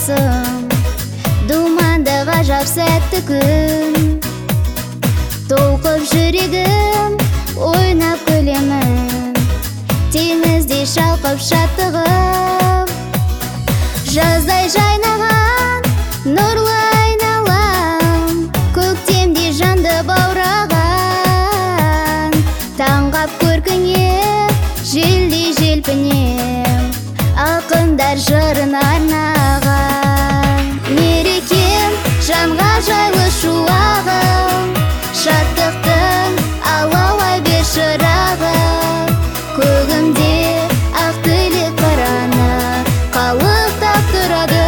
тылсым, думанды ғажап сәтті күн. Толқып жүрегім, ойнап күлемін, теңіздей шалқып шаттығым. Жаздай жайнаған, нұрлы айналам, көктемдей жанды баураған. Таңғап көркіңе, желдей желпінем, ақындар жырын арнаған. Мерекем, жанға жайлы шуағым, шаттықтың алауай бер шырағы. Көгімде ақ тілек қыраны қалықтап тұрады.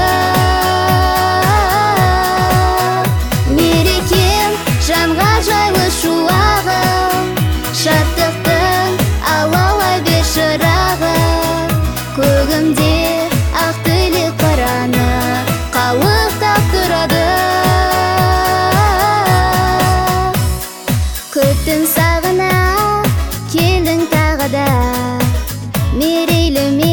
Мерекем, жанға жайлы шуағым, шаттықтың алауай бер шырағы. Көгімде ақ тілек қыраны қалықтап тұрады. Күттім сағына, келдің тағы да, мерейлі